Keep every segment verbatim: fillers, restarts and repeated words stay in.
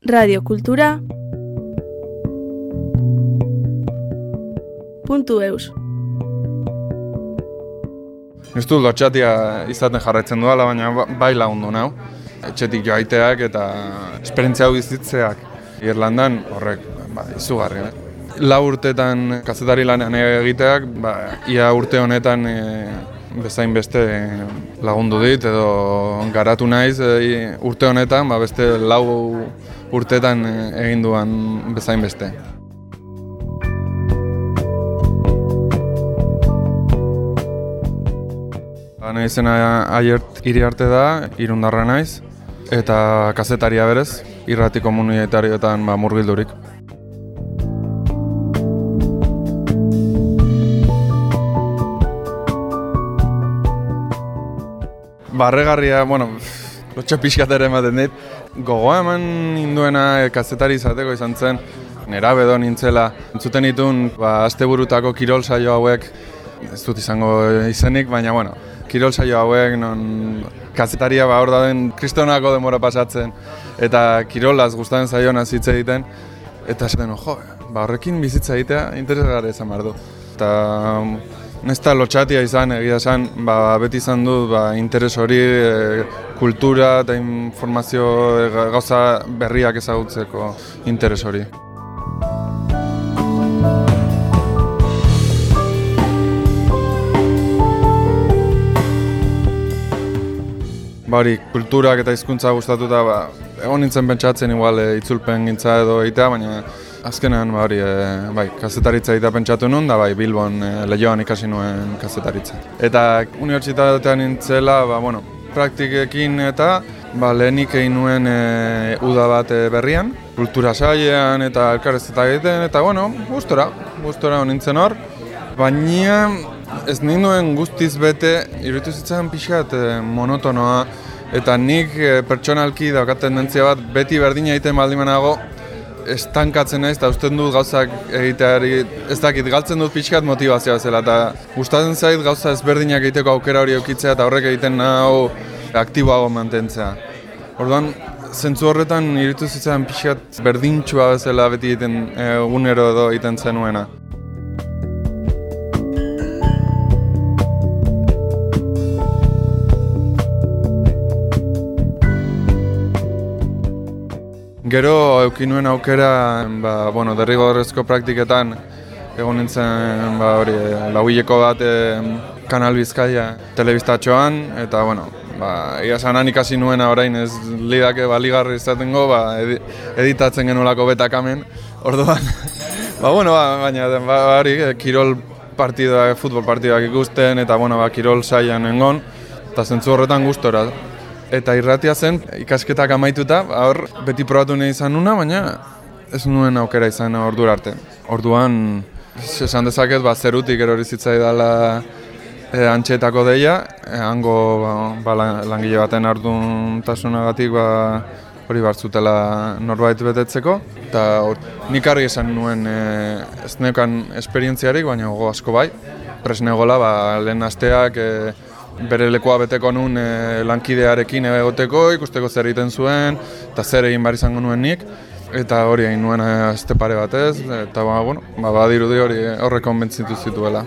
Radio Kultura puntu eus. Ez dut lotxatia izaten jarraitzen duela, baina bai lagundu nau. Etxetik joaiteak eta esperientzia hau bizitzeak Irlandan horrek ba, izugarri. Eh? Lau urtetan kazetari lanean egiteak, ba, ia urte honetan e, bezain beste lagundu dit edo garatu naiz e, urte honetan ba, beste lau urtetan egin duan bezain beste. Nire izena Aiert Iriarte da, Irundarra naiz, eta kazetaria berez, irrati komunitarioetan ba, murgildurik. Barregarria, bueno, lotxa pixkat ere ematen dit. Gogoa eman induena kazetari izateko izan zen, nerabedo nintzela. Entzuten ditun, ba, asteburutako kirol saio hauek, ez dut izango izenik, baina, bueno, kirol saio hauek, non kazetaria ba hor dauden kristonako denbora pasatzen, eta kirolaz gustatzen zaion hitz egiten, eta esaten, jo, ba horrekin bizitza egitea interesgarria izan behar du. Eta ez da lotxatia izan, egia esan, ba, beti izan dut ba, interes hori, e, kultura eta informazio e, gauza berriak ezagutzeko interes hori. Ba hori, kulturak eta hizkuntza gustatuta, ba, egon nintzen pentsatzen igual e, itzulpen gintza edo egitea, baina azkenean ba hori, e, bai, kazetaritza egitea pentsatu nuen, da bai, Bilbon e, Leioan ikasi nuen kazetaritza. Eta unibertsitatean nintzela, ba, bueno, praktikekin eta ba, lehenik egin nuen e, uda bat e, berrian, kultura sailean eta elkarrezketa egiten, eta bueno, gustora, gustora nintzen hor, baina ez ninduen guztiz bete, iruditu zitzaidan pixkat e, monotonoa, eta nik e, pertsonalki daukat tendentzia bat beti berdina egiten baldimanago estankatzen naiz, eta usten dut gauzak egiteari, ez dakit, galtzen dut pixkat motivazioa zela, eta gustatzen zait gauza ezberdinak egiteko aukera hori eukitzea, eta horrek egiten nau aktiboago mantentzea. Orduan, zentzu horretan iruditu zitzaidan pixkat berdintxua bezala beti egiten egunero edo egiten zenuena. Gero eukin nuen aukera, ba, bueno, derrigorrezko praktiketan egon nintzen ba, hori, lauhileko bat e, Kanal Bizkaia telebistatxoan, eta bueno, ba, ia sanan ikasi nuena orain ez lidake baligarri izatengo, ba, edi, editatzen genuelako betakamen, orduan. ba, bueno, ba, baina ba, hori, kirol partidoak, futbol partidoak ikusten, eta bueno, ba, kirol saian nengon, eta zentzu horretan gustora. Eta irratia zen, ikasketak amaituta, hor beti probatu nahi izan nuna, baina ez nuen aukera izan ordura arte. Orduan, esan dezaket, ba, zerutik erori zitzaidala e, antxetako deia, e, hango ba, langile baten arduntasunagatik ba, hori bartzutela norbait betetzeko. Eta nik argi esan nuen e, ez neukan esperientziarik, baina gogo asko bai. Presnegola, ba, lehen asteak, e, bere lekoa beteko nun e, lankidearekin egoteko, ikusteko zer egiten zuen, eta zer egin behar izango nuen nik, eta hori egin nuen azte pare batez, eta ba, bueno, ba, badirudi hori horrek konbentzitu zituela.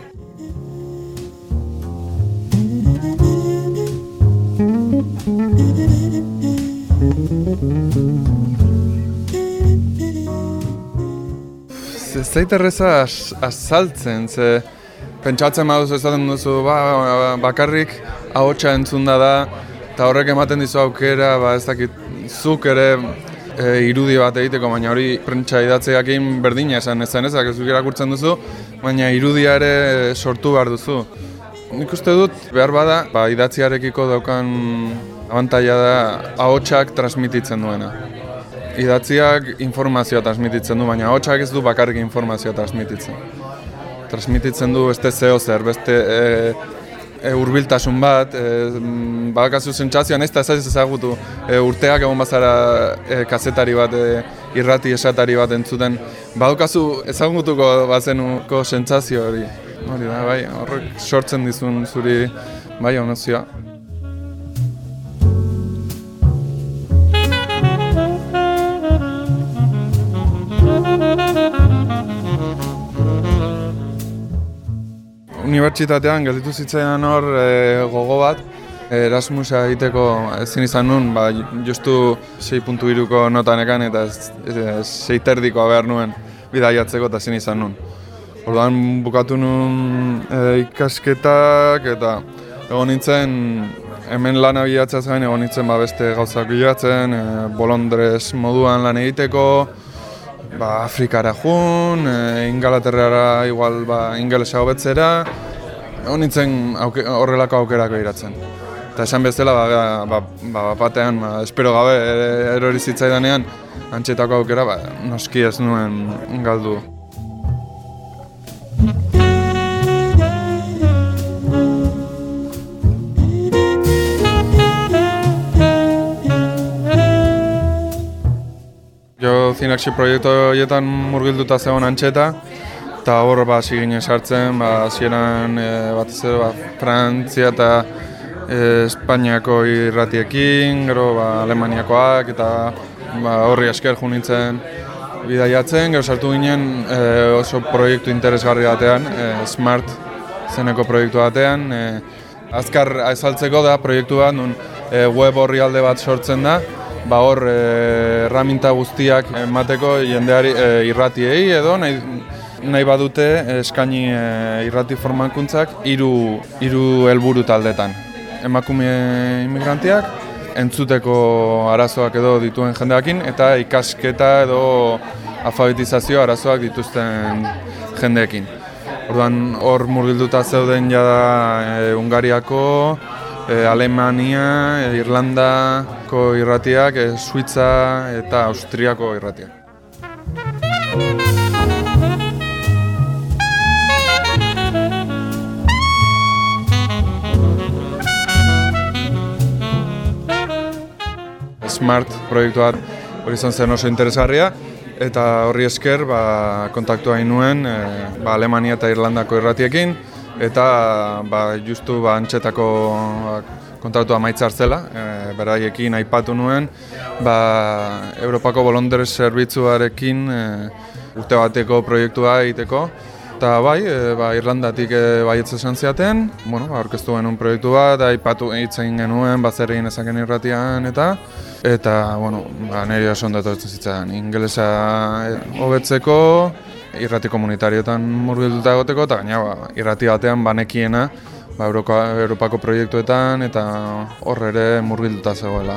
Zait erreza azaltzen, ze pentsatzen baduzu ezaten duzu, ba, bakarrik ahotsa entzunda da, eta horrek ematen dizu aukera, ba, ez dakit, zuk ere e, irudi bat egiteko, baina hori prentsa idatzeakin berdina esan ezen ezak, ez duk irakurtzen duzu, baina irudia ere sortu behar duzu. Nik uste dut, behar bada, ba, idatziarekiko daukan abantaila da ahotsak transmititzen duena. Idatziak informazioa transmititzen du, baina ahotsak ez du bakarrik informazioa transmititzen. Transmititzen du beste zeo zer, beste e, e, hurbiltasun bat, e, badakazu sentsazioa nahiz eta ez ezagutu e, urteak egon bazara e, kazetari bat, e, irrati esatari bat entzuten, badaukazu ezagutuko bazenuko sentsazio hori. Hori da, bai, horrek sortzen dizun zuri bai emozioa. unibertsitatean gelditu zitzaidan hor e, gogo bat, Erasmusa egiteko ezin izan nun, ba, justu sei puntu hiruko notanekan eta sei terdikoa behar nuen bidaiatzeko eta ezin izan nun. Orduan bukatu nun e, ikasketak eta egon nintzen, hemen lan bilatzaz gain egon nintzen ba, beste gauzak bilatzen, e, bolondrez moduan lan egiteko, ba, Afrikara jun, e, Ingalaterrara igual ba, ingelesa hobetzera, egon nintzen auke, horrelako aukerak behiratzen. Eta esan bezala, ba, ba, ba, batean, ba, espero gabe erori zitzaidanean, antxetako aukera, ba, noski ez nuen galdu. Jo Zinexi proiektu horietan murgilduta zegoen antxeta, eta hor ba, hasi ginen sartzen, ba, hasieran e, batez ere ba, Frantzia eta Espainiako irratiekin, gero ba, Alemaniakoak eta ba, horri esker jo nintzen bidaiatzen, gero sartu ginen e, oso proiektu interesgarri batean, e, Smart zeneko proiektu batean. E, azkar azaltzeko da proiektu bat, nun e, web orrialde bat sortzen da, ba, hor e, erraminta guztiak emateko jendeari e, irratiei edo nahi, nahi badute eskaini e, irrati formakuntzak hiru hiru helburu taldetan. Emakume immigrantiak, entzuteko arazoak edo dituen jendeakin, eta ikasketa edo alfabetizazio arazoak dituzten jendeekin. Orduan hor murgilduta zeuden jada e, Hungariako, e, Alemania, e, Irlandako irratiak, e, Suitza eta Austriako irratiak. Smart proiektu bat hori izan zen oso interesgarria, eta horri esker ba, kontaktua hain nuen e, ba, Alemania eta Irlandako irratiekin, eta ba, justu ba, antxetako ba, kontaktua amaitzar zela, e, beraiekin aipatu nuen, ba, Europako bolondrez zerbitzuarekin e, urte bateko proiektua egiteko. Eta bai, e, ba, Irlandatik e, baietz esan ziaten, bueno, ba, orkestu genuen proiektu bat, aipatu egin genuen, bat zer egin ezaken irratian eta eta, bueno, ba, niri oso ondatu ez zitzaidan, ingelesa hobetzeko, irrati komunitarioetan murgilduta egoteko, eta gaina ba, irrati batean banekiena ba, Europa, Europako proiektuetan eta hor ere murgilduta zegoela.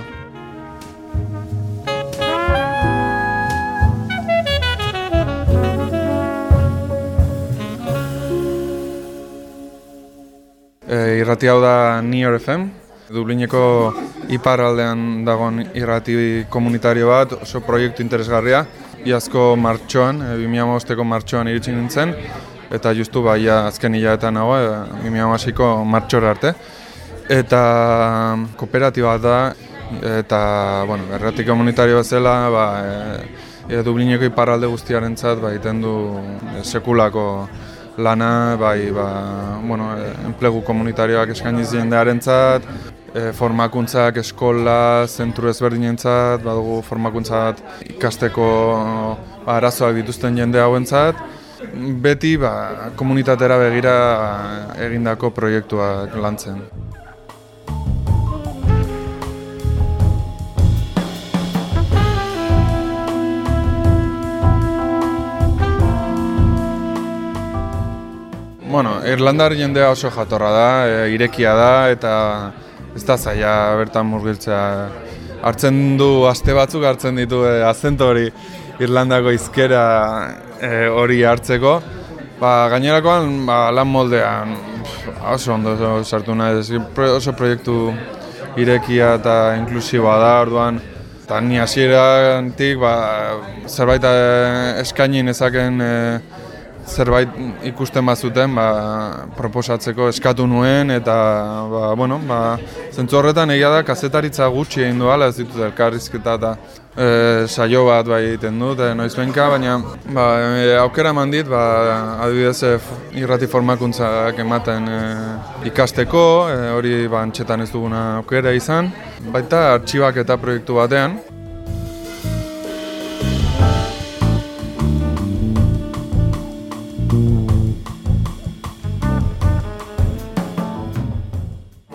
E, irrati hau da Nior F M, Dublineko iparraldean dagoen irrati komunitario bat, oso proiektu interesgarria. Iazko martxoan, e, bi mila hamabosteko martxoan iritsi nintzen, eta justu ba, ia azken hilabetan nago, e, bi mila hamabosteko martxora arte. Eta kooperatiba da, eta bueno, irrati komunitario bezala, ba, e, e, Dublineko iparralde guztiarentzat ba, egiten du e, sekulako lana, bai, ba, bueno, enplegu komunitarioak eskainiz jendearentzat, e, formakuntzak eskola, zentru ezberdinentzat, badugu formakuntzat ikasteko ba, arazoak dituzten jende hauentzat, beti ba, komunitatera begira egindako proiektuak lantzen. Bueno, Irlandar jendea oso jatorra da, e, irekia da eta ez da zaila bertan murgiltzea. Hartzen du, aste batzuk hartzen ditu e, azento hori Irlandako hizkera e, hori hartzeko. Ba, gainerakoan ba, lan moldean oso ondo sartu nahi, oso proiektu irekia eta inklusiboa da, orduan. Eta ni hasieratik ba, zerbait eskaini nezaken e, zerbait ikusten bazuten ba, proposatzeko eskatu nuen eta ba, bueno, ba, zentzu horretan egia da kazetaritza gutxi egin duela, ez ditut elkarrizketa eta e, saio bat bai egiten dut, e, noizbenka, baina ba, e, aukera eman dit, ba, adibidez e, irrati formakuntzak ematen e, ikasteko, e, hori ba, antxetan ez duguna aukera izan, baita artxibak eta proiektu batean.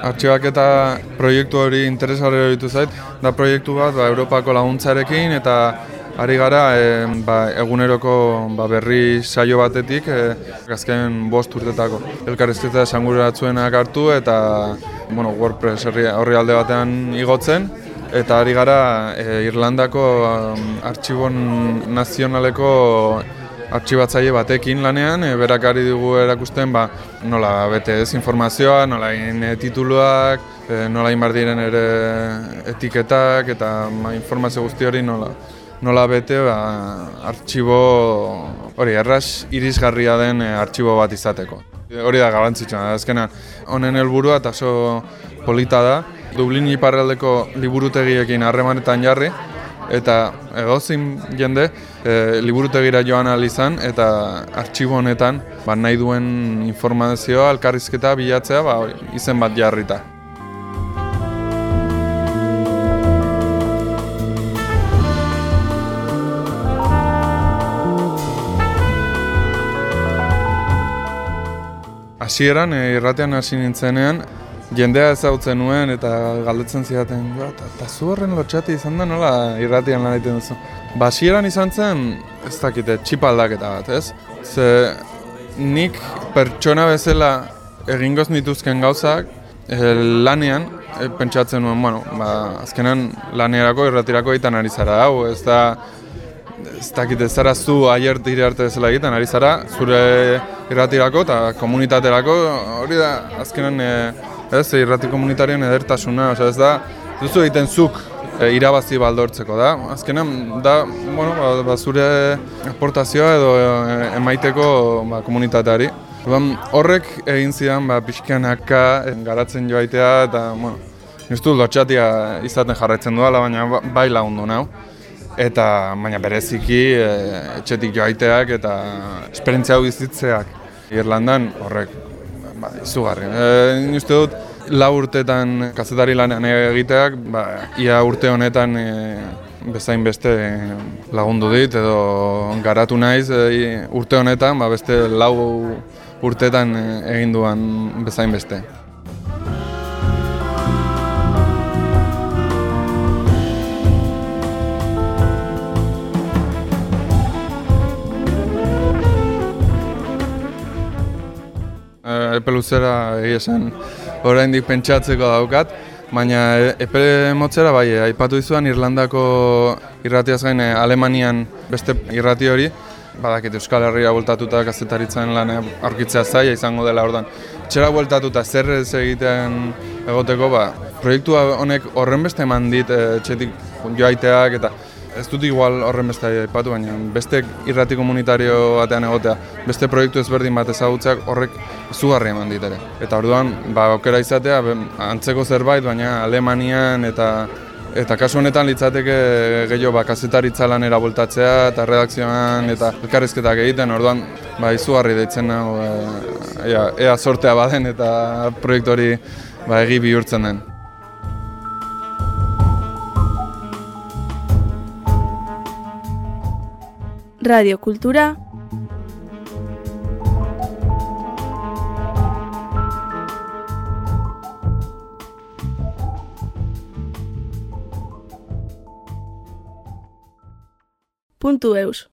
artxibaketa proiektu hori interesgarri ditu zait, da proiektu bat ba, Europako laguntzarekin eta ari gara e, ba, eguneroko ba, berri saio batetik e, azken bost urtetako. Elkarrizketa esanguratsuenak hartu eta bueno, WordPress horri alde batean igotzen. Eta ari gara e, Irlandako um, artxibon nazionaleko artxibatzaile batekin lanean, e, berak ari dugu erakusten ba, nola bete ez informazioa, nola egin e, tituluak, e, nola egin behar diren ere etiketak eta ma, informazio guzti hori nola, nola bete ba, artxibo hori erraz irisgarria den e, artxibo bat izateko. Hori da garrantzitsua, azkena honen helburua eta oso polita da. Dublin iparraldeko liburutegiekin harremanetan jarri eta edozein jende e, liburutegira joan ahal izan eta artxibo honetan ba, nahi duen informazioa, elkarrizketa bilatzea ba, izen bat jarrita. Hasieran e, irratean hasi nintzenean, jendea ezagutzen nuen eta galdetzen zidaten, eta zu horren lotxati izan da nola irratian lan egiten duzu. Ba, hasieran izan zen, ez dakite, txipa aldaketa bat, ez? Ze nik pertsona bezala egingoz nituzken gauzak e, lanean e, pentsatzen nuen, bueno, ba, azkenan lanerako irratirako egiten ari zara, hau, ez da, ez dakit ez zara zu aier dire arte bezala egiten, ari zara, zure irratirako eta komunitaterako, hori da, azkenan, e, ez, irrati komunitarien edertasuna, oza, ez da, duzu egiten zuk e, irabazi baldortzeko, da, azkenan, da, bueno, ba, ba, zure aportazioa edo e, emaiteko ba, komunitateari. Horrek egin zidan, ba, pixkanaka garatzen joaitea, eta, bueno, niztu lotxatia izaten jarraitzen duela, baina bai lagundu nau. Eta, baina bereziki, e, etxetik joaiteak eta esperientzia hau bizitzeak. Irlandan horrek, ba, izugarri. E, uste dut, lau urtetan kazetari lanean egiteak, ba, ia urte honetan e, bezain beste lagundu dit, edo garatu naiz e, urte honetan, ba, beste lau urtetan egin duan bezain beste. Epe luzera egia esan oraindik pentsatzeko daukat, baina epe motzera bai, aipatu dizuan Irlandako irratiaz gain Alemanian beste irrati hori, badakit Euskal Herria bueltatuta kazetaritzan lan aurkitzea zaila izango dela orduan. Txera bueltatuta zer ez egiten egoteko, ba, proiektu honek horren beste eman dit etxetik joaiteak eta ez dut igual horren beste aipatu, baina beste irrati komunitario batean egotea, beste proiektu ezberdin bat ezagutzeak horrek izugarri eman dit ere. Eta orduan, ba, aukera izatea, antzeko zerbait, baina Alemanian eta eta kasu honetan litzateke gehiago ba, kazetaritza lanera bueltatzea eta redakzioan eta elkarrizketak egiten, orduan ba, izugarri deitzen nago e, ea, ea sortea baden eta proiektu hori ba, egi bihurtzen den. Radio Kultura puntu eus